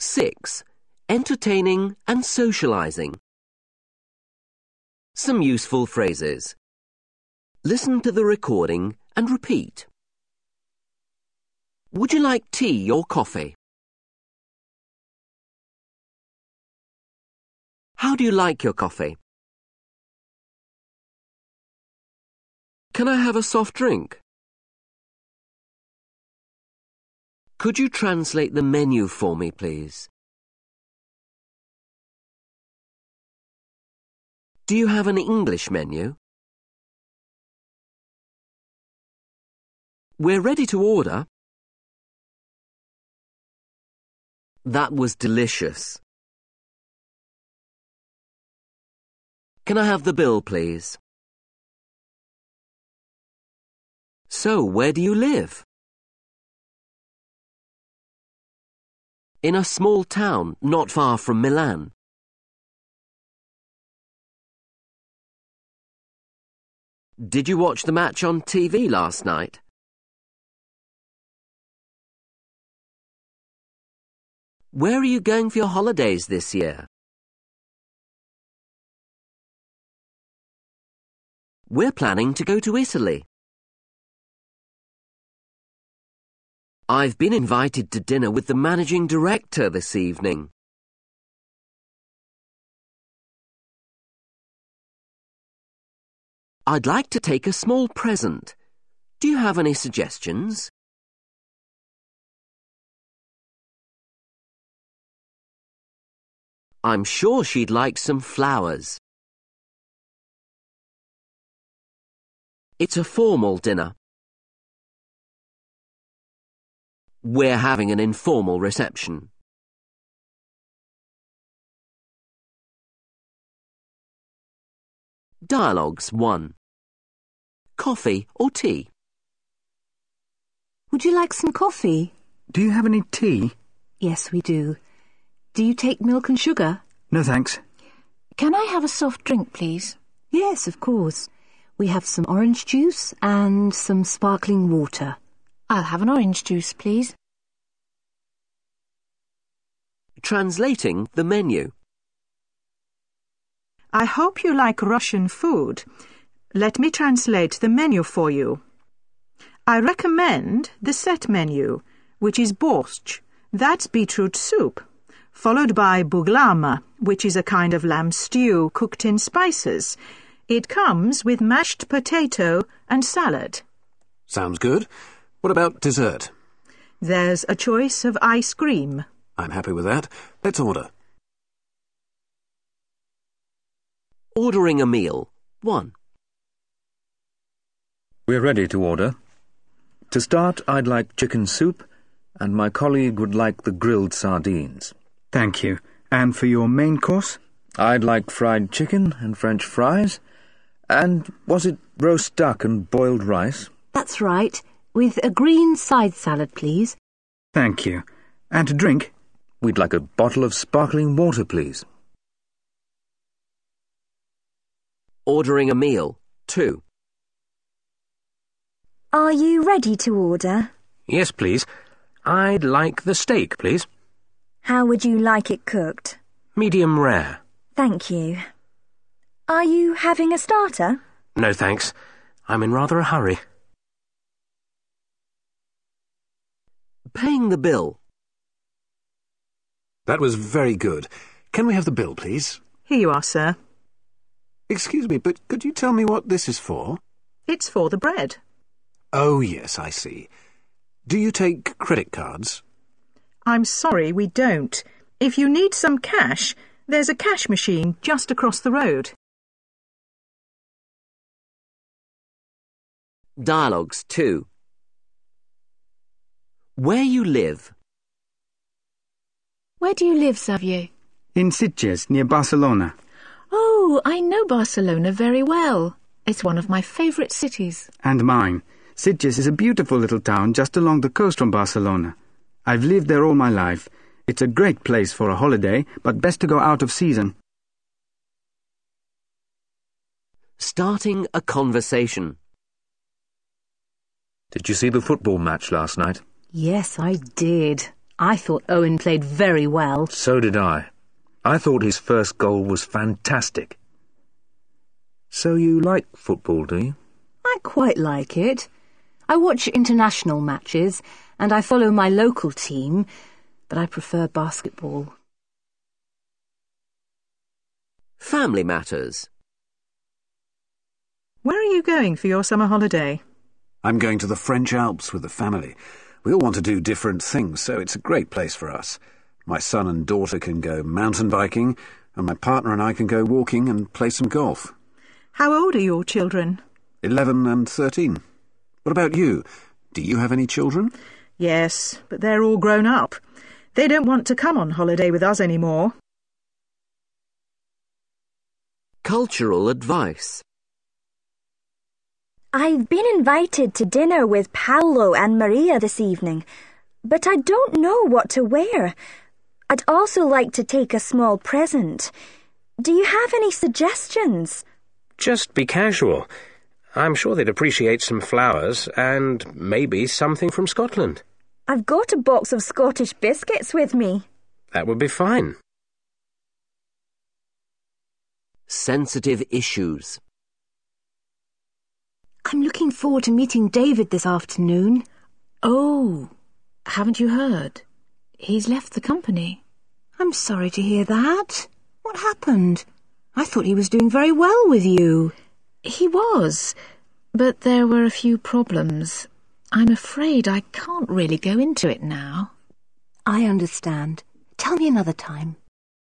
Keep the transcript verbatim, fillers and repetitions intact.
six. Entertaining and socializing. Some useful phrases. Listen to the recording and repeat. Would you like tea or coffee? How do you like your coffee? Can I have a soft drink? Could you translate the menu for me, please? Do you have an English menu? We're ready to order. That was delicious. Can I have the bill, please? So, where do you live? In a small town not far from Milan. Did you watch the match on T V last night? Where are you going for your holidays this year? We're planning to go to Italy. I've been invited to dinner with the managing director this evening. I'd like to take a small present. Do you have any suggestions? I'm sure she'd like some flowers. It's a formal dinner. We're having an informal reception. Dialogues one. Coffee or tea? Would you like some coffee? Do you have any tea? Yes, we do. Do you take milk and sugar? No, thanks. Can I have a soft drink, please? Yes, of course. We have some orange juice and some sparkling water. I'll have an orange juice, please. Translating the menu. I hope you like Russian food. Let me translate the menu for you. I recommend the set menu, which is borscht, that's beetroot soup, followed by buglama, which is a kind of lamb stew cooked in spices. It comes with mashed potato and salad. Sounds good. What about dessert? There's a choice of ice cream. I'm happy with that. Let's order. Ordering a meal. one. We're ready to order. To start, I'd like chicken soup, and my colleague would like the grilled sardines. Thank you. And for your main course? I'd like fried chicken and French fries. And was it roast duck and boiled rice? That's right. With a green side salad, please. Thank you. And to drink? We'd like a bottle of sparkling water, please. Ordering a meal. two. Are you ready to order? Yes, please. I'd like the steak, please. How would you like it cooked? Medium rare. Thank you. Are you having a starter? No, thanks. I'm in rather a hurry. Paying the bill. That was very good. Can we have the bill, please? Here you are, sir. Excuse me, but could you tell me what this is for? It's for the bread. Oh, yes, I see. Do you take credit cards? I'm sorry, we don't. If you need some cash, there's a cash machine just across the road. Dialogues two. Where you live? Where do you live, Xavier? In Sitges, near Barcelona. Oh, I know Barcelona very well. It's one of my favourite cities. And mine. Sitges is a beautiful little town just along the coast from Barcelona. I've lived there all my life. It's a great place for a holiday, but best to go out of season. Starting a conversation. Did you see the football match last night? Yes, I did. I thought Owen played very well. So did I. I thought his first goal was fantastic. So you like football, do you? I quite like it. I watch international matches and I follow my local team, but I prefer basketball. Family matters. Where are you going for your summer holiday? I'm going to the French Alps with the family. We all want to do different things, so it's a great place for us. My son and daughter can go mountain biking, and my partner and I can go walking and play some golf. How old are your children? Eleven and thirteen. What about you? Do you have any children? Yes, but they're all grown up. They don't want to come on holiday with us anymore. Cultural advice. I've been invited to dinner with Paolo and Maria this evening, but I don't know what to wear. I'd also like to take a small present. Do you have any suggestions? Just be casual. I'm sure they'd appreciate some flowers and maybe something from Scotland. I've got a box of Scottish biscuits with me. That would be fine. Sensitive issues. I'm looking forward to meeting David this afternoon. Oh, haven't you heard? He's left the company. I'm sorry to hear that. What happened? I thought he was doing very well with you. He was, but there were a few problems. I'm afraid I can't really go into it now. I understand. Tell me another time.